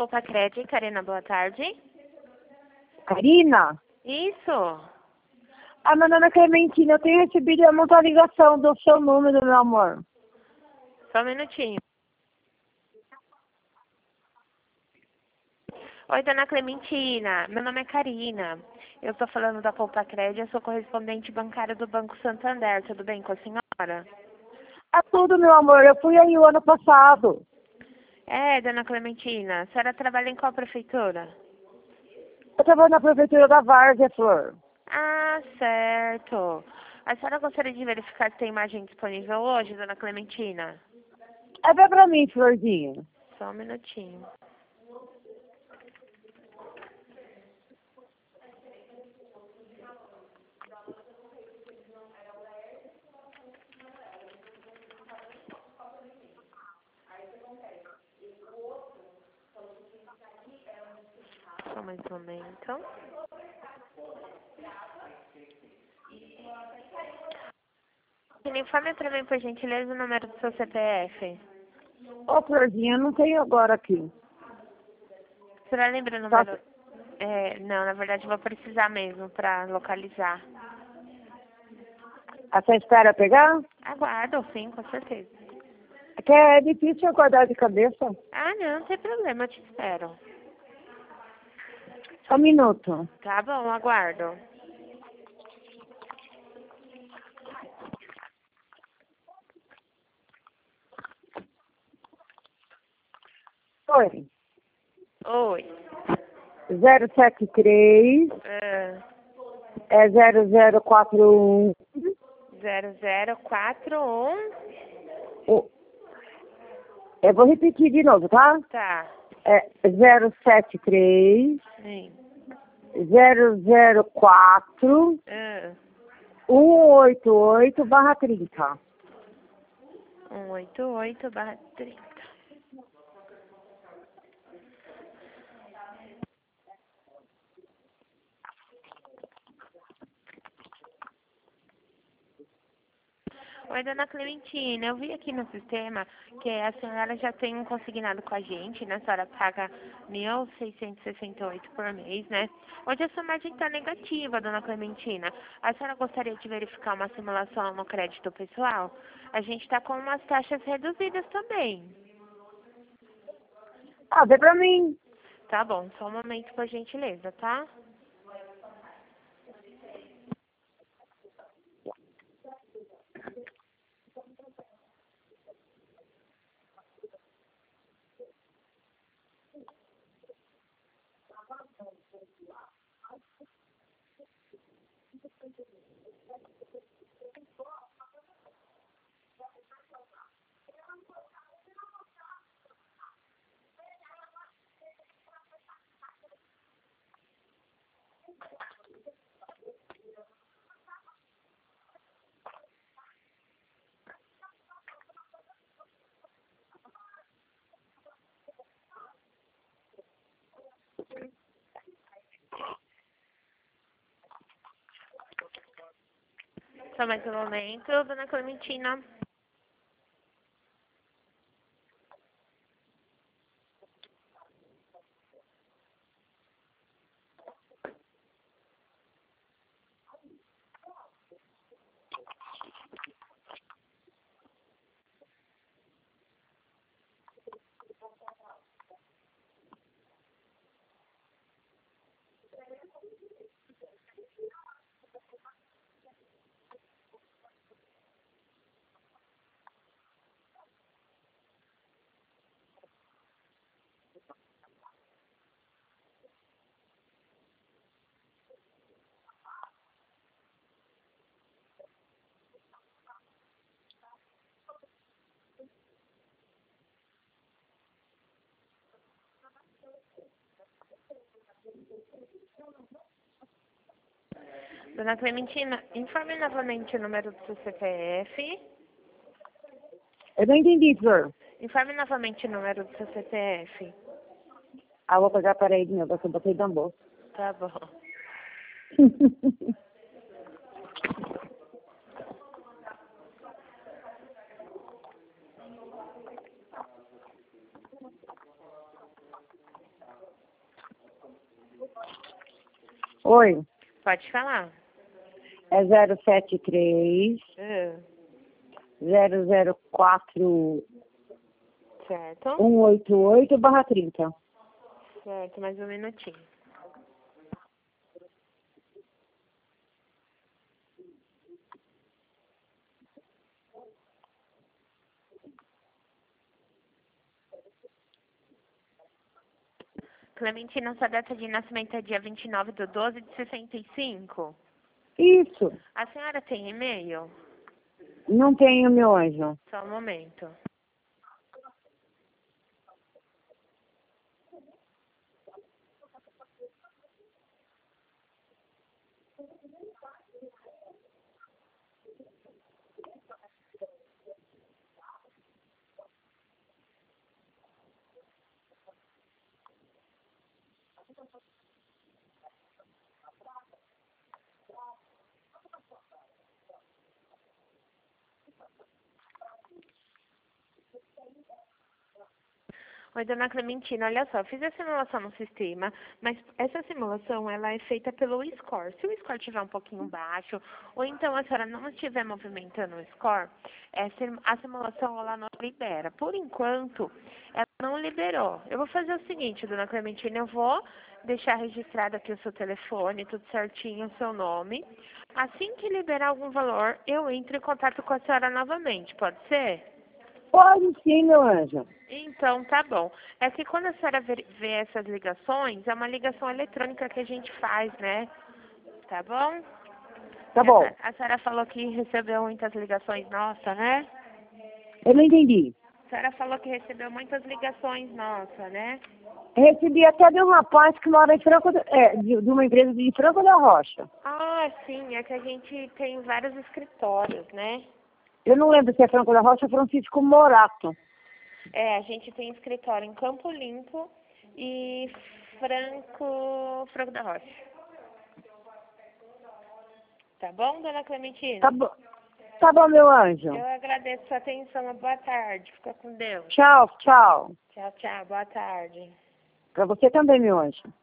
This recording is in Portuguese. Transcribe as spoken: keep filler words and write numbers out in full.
Poupa Crédito, Karina, boa tarde. Karina? Isso. Ah, meu nome é Clementina. Eu tenho recebido uma ligação do seu número, meu amor. Só um minutinho. Oi, dona Clementina. Meu nome é Karina. Eu estou falando da Poupa Crédito. Eu sou correspondente bancária do Banco Santander. Tudo bem com a senhora? Ah, tudo, meu amor. Eu fui aí o ano passado. É, dona Clementina. A senhora trabalha em qual prefeitura? Eu trabalho na prefeitura da Várzea, Flor. Ah, certo. A senhora gostaria de verificar se tem imagem disponível hoje, dona Clementina? É ver pra mim, Florzinha. Só um minutinho. Só mais um momento. Informe para mim, por gentileza, o número do seu C P F. Ô, Florzinha, eu não tenho agora aqui. A senhora lembra o Tá. número? É, não, na verdade, eu vou precisar mesmo para localizar. A senhora espera pegar? Aguardo, sim, com certeza. É que é difícil acordar de cabeça. Ah, não, não tem problema, eu te espero. Só um minuto. Tá bom, aguardo. Oi. Oi. zero sete três É, é zero zero quatro um. zero zero quatro um. O- Eu vou repetir de novo, tá? Tá. É zero sete três Sim. zero zero quatro É, um oito oito barra trinta. um oito oito barra trinta. Oi, dona Clementina, eu vi aqui no sistema que a senhora já tem um consignado com a gente, né? A senhora paga mil seiscentos e sessenta e oito por mês, né? Hoje a sua margem está negativa, dona Clementina. A senhora gostaria de verificar uma simulação no crédito pessoal? A gente está com umas taxas reduzidas também. Ah, vê pra mim. Tá bom, só um momento, por gentileza, tá? Só mais um momento, dona Clementina. Dona Clementina, informe novamente o número do seu C P F. Eu não entendi, Flor. Informe novamente o número do seu C P F. Ah, vou pegar para aí de novo, que eu botei na bolsa. Tá bom. Oi, Pode falar. é zero sete três, Ah, zero zero quatro, certo. um oito oito barra trinta. Certo, mais um minutinho. Clementina, sua data de nascimento é dia vinte e nove de doze de sessenta e cinco. Isso, A senhora tem e-mail? não tenho, meu anjo. Só um momento. Oi, dona Clementina, olha só, fiz a simulação no sistema, mas essa simulação, ela é feita pelo score. Se o score estiver um pouquinho baixo, ou então a senhora não estiver movimentando o score, é, sim- a simulação, ela não libera. Por enquanto, ela não liberou. Eu vou fazer o seguinte, dona Clementina, eu vou deixar registrado aqui o seu telefone, tudo certinho, o seu nome. Assim que liberar algum valor, eu entro em contato com a senhora novamente, pode ser? Pode sim, meu anjo. Então, tá bom. É que quando a senhora vê, vê essas ligações, é uma ligação eletrônica que a gente faz, né? Tá bom? Tá Que A, senhora- bom. a senhora falou que recebeu muitas ligações nossa, né? Eu não entendi. A senhora falou que recebeu muitas ligações nossa, né? Recebi até de um rapaz que mora em Franco, da- é, de, de uma empresa de Franco da Rocha. Ah, sim, é que a gente tem vários escritórios, né? Eu não lembro se é Franco da Rocha ou Francisco Morato. É, a gente tem escritório em Campo Limpo e Franco, Franco da Rocha. Tá bom, dona Clementina? Tá bom. Tá bom, meu anjo. Eu agradeço sua atenção. Uma boa tarde. Fica com Deus. Tchau, tchau. Tchau, tchau. Boa tarde. Pra você também, meu anjo.